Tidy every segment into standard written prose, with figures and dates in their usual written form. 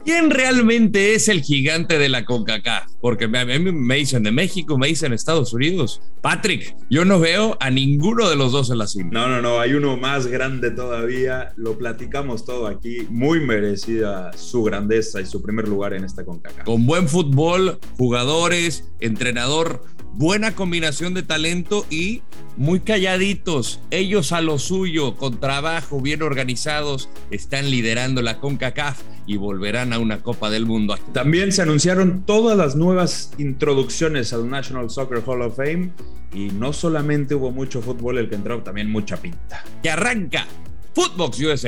¿Quién realmente es el gigante de la CONCACAF? Porque a mí me dicen de México, me dicen Estados Unidos. Patrick, yo no veo a ninguno de los dos en la cima. No, hay uno más grande todavía, lo platicamos todo aquí, muy merecida su grandeza y su primer lugar en esta CONCACAF. Con buen fútbol, jugadores, entrenador, buena combinación de talento y muy calladitos, ellos a lo suyo, con trabajo, bien organizados, están liderando la CONCACAF y volverán a una Copa del Mundo. También se anunciaron todas las nuevas introducciones al National Soccer Hall of Fame y no solamente hubo mucho fútbol el que entró, también mucha pinta. Que arranca Footbox USA.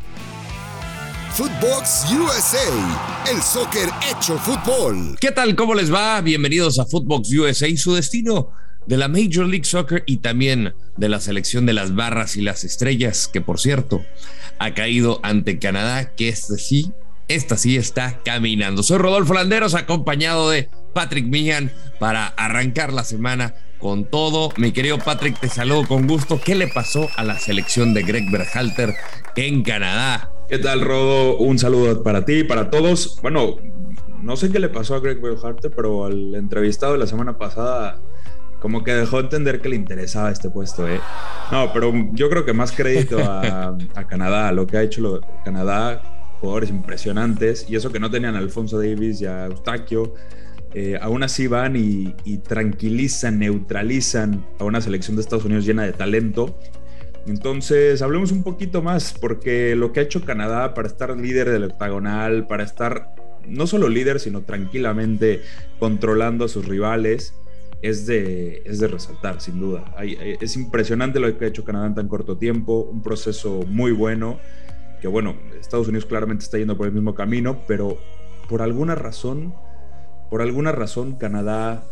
Footbox USA, el soccer hecho fútbol. ¿Qué tal? ¿Cómo les va? Bienvenidos a Footbox USA, su destino de la Major League Soccer y también de la selección de las barras y las estrellas, que por cierto ha caído ante Canadá, que esta sí está caminando. Soy Rodolfo Landeros, acompañado de Patrick Meehan para arrancar la semana con todo. Mi querido Patrick, te saludo con gusto. ¿Qué le pasó a la selección de Greg Berhalter en Canadá? ¿Qué tal, Rodo? Un saludo para ti y para todos. Bueno, no sé qué le pasó a Greg Berhalter, pero al entrevistado de la semana pasada como que dejó entender que le interesaba este puesto, ¿eh? No, pero yo creo que más crédito a Canadá, a lo que ha hecho Canadá, jugadores impresionantes, y eso que no tenían a Alphonso Davies y a Eustaquio, aún así van y tranquilizan, neutralizan a una selección de Estados Unidos llena de talento. Entonces, hablemos un poquito más, porque lo que ha hecho Canadá para estar líder del octagonal, para estar no solo líder, sino tranquilamente controlando a sus rivales, es de resaltar, sin duda. Es impresionante lo que ha hecho Canadá en tan corto tiempo, un proceso muy bueno, que bueno, Estados Unidos claramente está yendo por el mismo camino, pero por alguna razón Canadá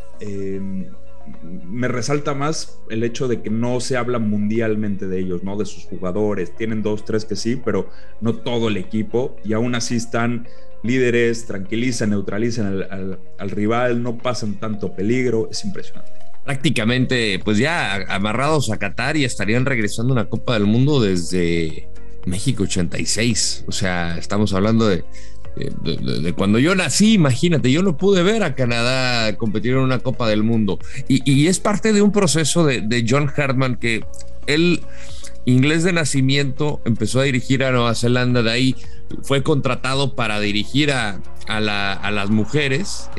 me resalta más el hecho de que no se habla mundialmente de ellos, ¿no? De sus jugadores. Tienen 2, 3 que sí, pero no todo el equipo, y aún así están líderes, tranquilizan, neutralizan al rival, no pasan tanto peligro. Es impresionante. Prácticamente, pues ya amarrados a Qatar, y estarían regresando a una Copa del Mundo desde México 86. O sea, estamos hablando de cuando yo nací. Imagínate, yo no pude ver a Canadá competir en una Copa del Mundo, y es parte de un proceso de John Hartman, que él, inglés de nacimiento, empezó a dirigir a Nueva Zelanda. De ahí fue contratado para dirigir a las mujeres,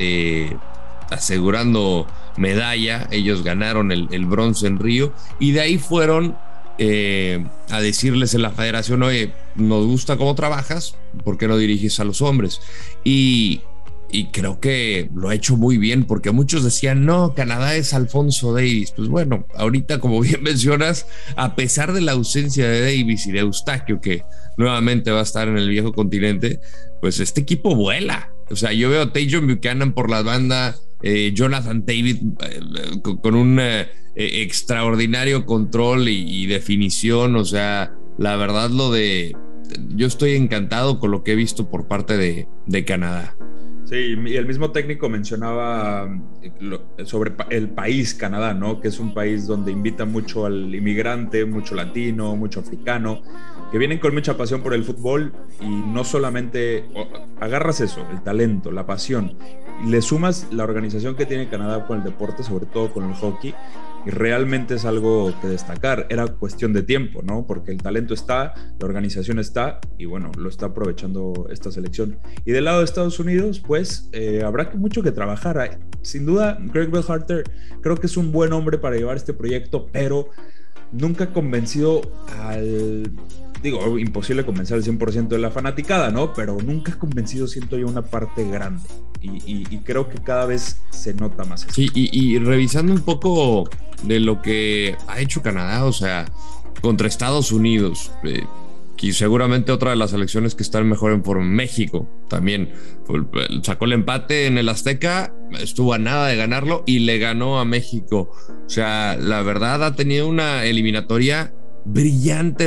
asegurando medalla. Ellos ganaron el bronce en Río, y de ahí fueron a decirles en la federación: oye, nos gusta cómo trabajas, ¿por qué no diriges a los hombres? Y creo que lo ha hecho muy bien, porque muchos decían, no, Canadá es Alphonso Davies. Pues bueno, ahorita, como bien mencionas, a pesar de la ausencia de Davies y de Eustaquio, que nuevamente va a estar en el viejo continente, pues este equipo vuela. O sea, yo veo a Tajon Buchanan por la banda, Jonathan David con un extraordinario control y definición. O sea, la verdad, yo estoy encantado con lo que he visto por parte de Canadá. Sí, y el mismo técnico mencionaba sobre el país Canadá, ¿no? Que es un país donde invita mucho al inmigrante, mucho latino, mucho africano, que vienen con mucha pasión por el fútbol, y no solamente agarras eso, el talento, la pasión, y le sumas la organización que tiene Canadá con el deporte, sobre todo con el hockey, y realmente es algo que destacar. Era cuestión de tiempo, ¿no? Porque el talento está, la organización está, y bueno, lo está aprovechando esta selección. Y del lado de Estados Unidos, pues habrá mucho que trabajar. Sin duda, Greg Berhalter creo que es un buen hombre para llevar este proyecto, pero nunca ha convencido imposible convencer al 100% de la fanaticada, ¿no? Pero nunca ha convencido, siento yo, una parte grande. Y creo que cada vez se nota más eso. Sí, y revisando un poco de lo que ha hecho Canadá, o sea, contra Estados Unidos, y seguramente otra de las selecciones que están mejor en forma, México también sacó el empate en el Azteca, estuvo a nada de ganarlo y le ganó a México. O sea, la verdad, ha tenido una eliminatoria brillante,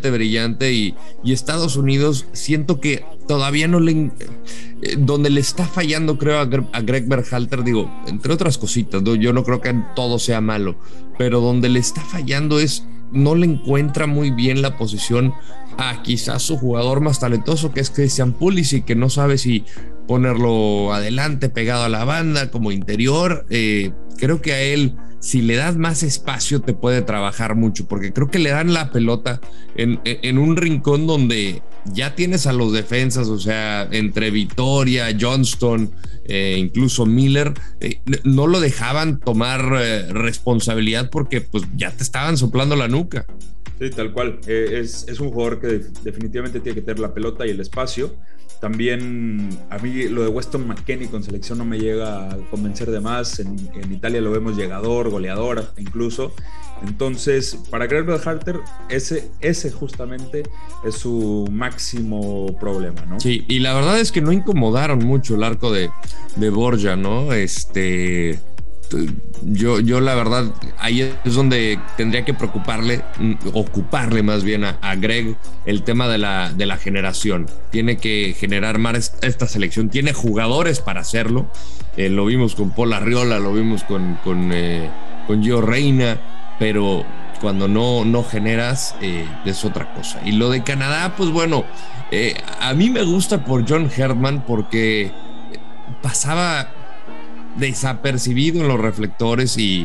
y Estados Unidos siento que todavía no donde le está fallando, creo, a Greg Berhalter, digo, entre otras cositas, ¿no? Yo no creo que todo sea malo, pero donde le está fallando es no le encuentra muy bien la posición a quizás su jugador más talentoso, que es Christian Pulisic, que no sabe si ponerlo adelante, pegado a la banda, como interior. Creo que a él, si le das más espacio, te puede trabajar mucho, porque creo que le dan la pelota en un rincón donde ya tienes a los defensas, o sea, entre Vitoria, Johnston, incluso Miller, no lo dejaban tomar responsabilidad porque pues ya te estaban soplando la nuca. Sí, tal cual. Es un jugador que definitivamente tiene que tener la pelota y el espacio. También a mí lo de Weston McKennie con selección no me llega a convencer de más. En Italia lo vemos llegador, goleador incluso. Entonces, para Greg Berhalter, ese justamente es su máximo problema, ¿no? Sí, y la verdad es que no incomodaron mucho el arco de Borja, ¿no? Yo la verdad, ahí es donde tendría que ocuparle más bien a Greg el tema de la generación. Tiene que generar más esta selección, tiene jugadores para hacerlo. Lo vimos con Paul Arriola, lo vimos con Gio Reyna, pero cuando no generas es otra cosa. Y lo de Canadá, pues bueno, a mí me gusta por John Herdman porque pasaba desapercibido en los reflectores y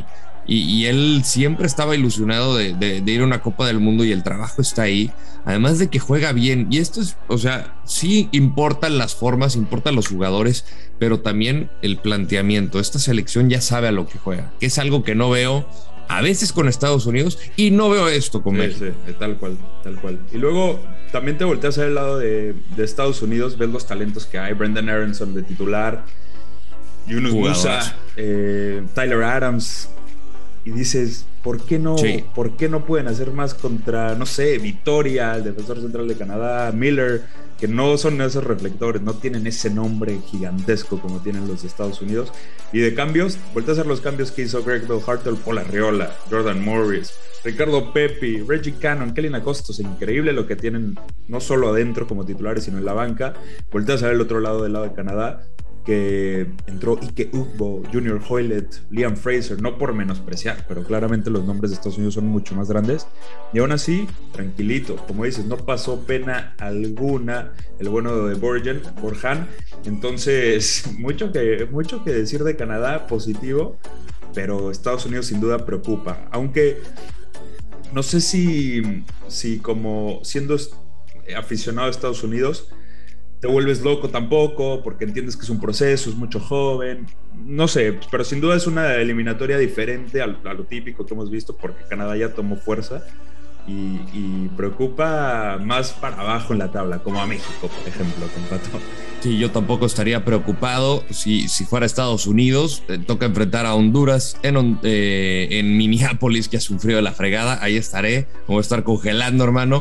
él siempre estaba ilusionado de ir a una Copa del Mundo y el trabajo está ahí, además de que juega bien. Y esto es, o sea, sí importan las formas, importan los jugadores, pero también el planteamiento. Esta selección ya sabe a lo que juega, que es algo que no veo a veces con Estados Unidos y no veo esto con México. Sí, tal cual. Y luego también te volteas al lado de Estados Unidos, ves los talentos que hay. Brendan Aronson de titular, Yunus Musa, Tyler Adams, y dices, ¿por qué no pueden hacer más contra, no sé, Vitoria, el defensor central de Canadá, Miller, que no son esos reflectores, no tienen ese nombre gigantesco como tienen los de Estados Unidos? Y de cambios, vuelta a hacer los cambios que hizo Greg Berhalter, Paul Arriola, Jordan Morris, Ricardo Pepi, Reggie Cannon, Kellyn Acosta. Es increíble lo que tienen, no solo adentro como titulares, sino en la banca. Vuelta a hacer el otro lado, del lado de Canadá, que entró Ike Ugbo, Junior Hoilett, Liam Fraser, no por menospreciar, pero claramente los nombres de Estados Unidos son mucho más grandes, y aún así, tranquilito, como dices, no pasó pena alguna el bueno de Borjan. Entonces, mucho que decir de Canadá, positivo, pero Estados Unidos sin duda preocupa, aunque no sé si como siendo aficionado a Estados Unidos te vuelves loco tampoco, porque entiendes que es un proceso, es mucho joven, no sé, pero sin duda es una eliminatoria diferente a lo típico que hemos visto, porque Canadá ya tomó fuerza y preocupa más para abajo en la tabla, como a México, por ejemplo, con Pato. Sí, yo tampoco estaría preocupado si fuera Estados Unidos. Toca enfrentar a Honduras en Minneapolis, que ha sufrido la fregada. Ahí estaré, voy a estar congelando, hermano.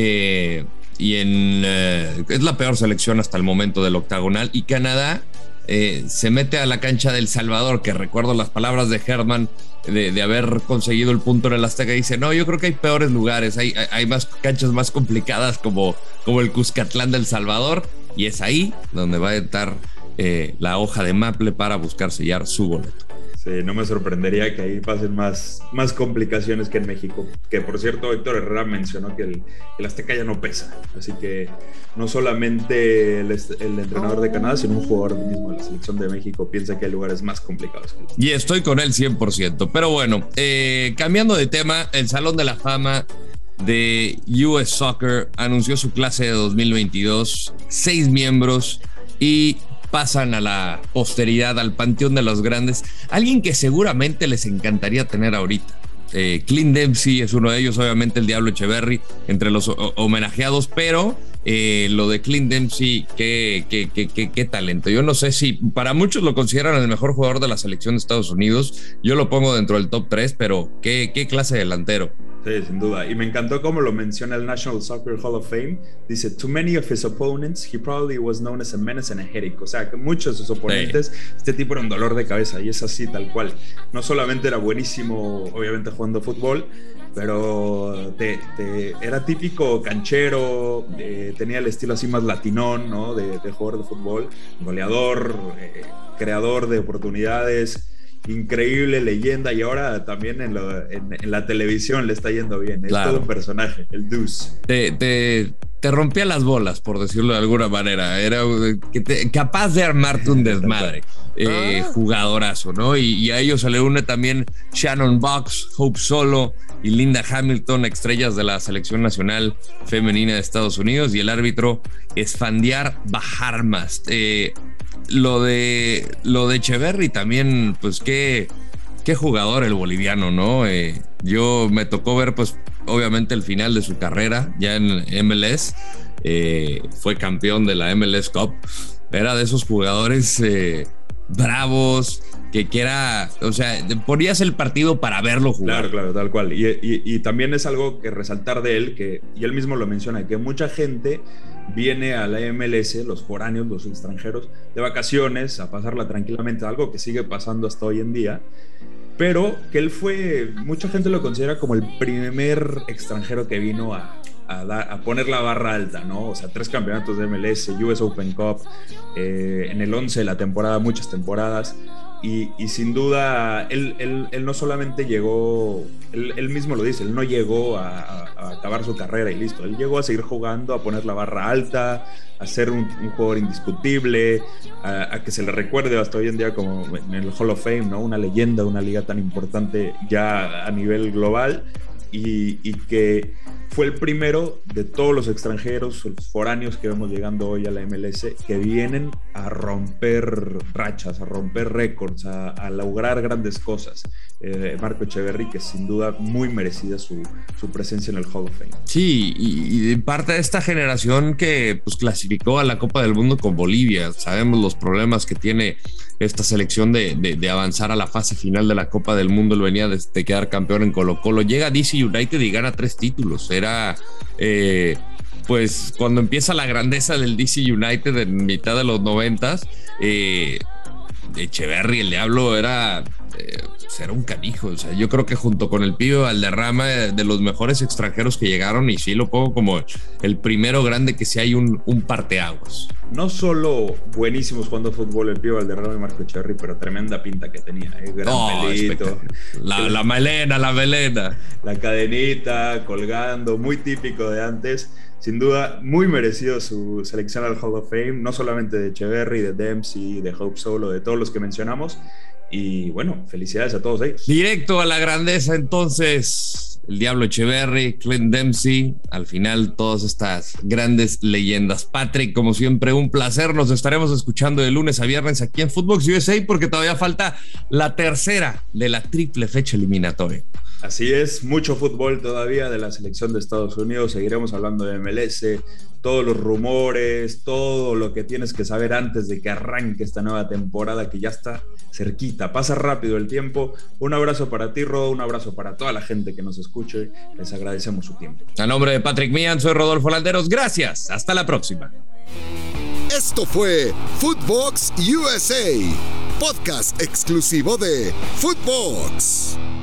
Y es la peor selección hasta el momento del octagonal. Y Canadá se mete a la cancha del Salvador, que recuerdo las palabras de Herdman de haber conseguido el punto en el Azteca. Dice, no, yo creo que hay peores lugares, hay más canchas más complicadas como el Cuscatlán del Salvador, y es ahí donde va a estar la hoja de maple para buscar sellar su boleto. Sí, no me sorprendería que ahí pasen más complicaciones que en México. Que por cierto, Héctor Herrera mencionó que el Azteca ya no pesa. Así que no solamente el entrenador de Canadá, sino un jugador mismo de la selección de México piensa que hay lugares más complicados que el Azteca. Y estoy con él 100%. Pero bueno, cambiando de tema, el Salón de la Fama de US Soccer anunció su clase de 2022, 6 miembros, y pasan a la posteridad, al panteón de los grandes. Alguien que seguramente les encantaría tener ahorita. Clint Dempsey es uno de ellos, obviamente el Diablo Echeverry entre los homenajeados, pero lo de Clint Dempsey, qué talento. Yo no sé si para muchos lo consideran el mejor jugador de la selección de Estados Unidos. Yo lo pongo dentro del top 3, pero qué clase de delantero. Sí, sin duda. Y me encantó cómo lo menciona el National Soccer Hall of Fame. Dice, to many of his opponents, he probably was known as a menace and a headache. O sea, que muchos de sus oponentes, este tipo era un dolor de cabeza, y es así, tal cual. No solamente era buenísimo, obviamente, jugando fútbol, pero era típico canchero, tenía el estilo así más latinón, ¿no? De jugador de fútbol, goleador, creador de oportunidades. increíble, leyenda, y ahora también en la televisión le está yendo bien. Es todo un personaje, el Deuce. Te rompía las bolas, por decirlo de alguna manera. Era capaz de armarte un desmadre. Jugadorazo, ¿no? Y a ellos se le une también Shannon Box, Hope Solo y Linda Hamilton, estrellas de la selección nacional femenina de Estados Unidos, y el árbitro Esfandiar Baharmast. Lo de Echeverri también, pues qué jugador el boliviano, ¿no? Yo me tocó ver, pues, obviamente el final de su carrera ya en MLS. Fue campeón de la MLS Cup. Era de esos jugadores bravos, que era, o sea, ponías el partido para verlo jugar. Claro, tal cual. Y también es algo que resaltar de él, y él mismo lo menciona, que mucha gente viene a la MLS, los foráneos, los extranjeros, de vacaciones, a pasarla tranquilamente, algo que sigue pasando hasta hoy en día, pero que mucha gente lo considera como el primer extranjero que vino a poner la barra alta, ¿no? O sea, 3 campeonatos de MLS, US Open Cup, en el 11 de la temporada, muchas temporadas, y sin duda él no solamente llegó, él mismo lo dice, él no llegó a acabar su carrera y listo, él llegó a seguir jugando, a poner la barra alta, a ser un jugador indiscutible, a que se le recuerde hasta hoy en día como en el Hall of Fame, ¿no? Una leyenda, una liga tan importante ya a nivel global, y que fue el primero de todos los extranjeros, los foráneos que vemos llegando hoy a la MLS, que vienen a romper rachas, a romper récords, a lograr grandes cosas. Marco Echeverri, que sin duda muy merecida su presencia en el Hall of Fame. Sí, y parte de esta generación que pues clasificó a la Copa del Mundo con Bolivia. Sabemos los problemas que tiene esta selección de avanzar a la fase final de la Copa del Mundo. Él venía de quedar campeón en Colo-Colo, llega a DC United y gana 3 títulos. Era pues cuando empieza la grandeza del DC United en mitad de los 90s, Echeverri, el Diablo, era un canijo. O sea, yo creo que junto con el Pibe Valderrama, de los mejores extranjeros que llegaron, y sí lo pongo como el primero grande que sí hay un parteaguas. No solo buenísimos jugando fútbol el Pibe Valderrama y Marco Echeverri, pero tremenda pinta que tenía, gran pelito. La melena. La cadenita, colgando, muy típico de antes. Sin duda, muy merecido su selección al Hall of Fame, no solamente de Echeverri, de Dempsey, de Hope Solo, de todos los que mencionamos. Y bueno, felicidades a todos ellos. Directo a la grandeza, entonces, el Diablo Echeverri, Clint Dempsey, al final todas estas grandes leyendas. Patrick, como siempre, un placer. Nos estaremos escuchando de lunes a viernes aquí en Footbox USA, porque todavía falta la tercera de la triple fecha eliminatoria. Así es, mucho fútbol todavía de la selección de Estados Unidos. Seguiremos hablando de MLS, todos los rumores, todo lo que tienes que saber antes de que arranque esta nueva temporada, que ya está cerquita. Pasa rápido el tiempo. Un abrazo para ti, Rodo, un abrazo para toda la gente que nos escuche. Les agradecemos su tiempo. A nombre de Patrick Mian, soy Rodolfo Landeros. Gracias, hasta la próxima. Esto fue Footbox USA, podcast exclusivo de Footbox.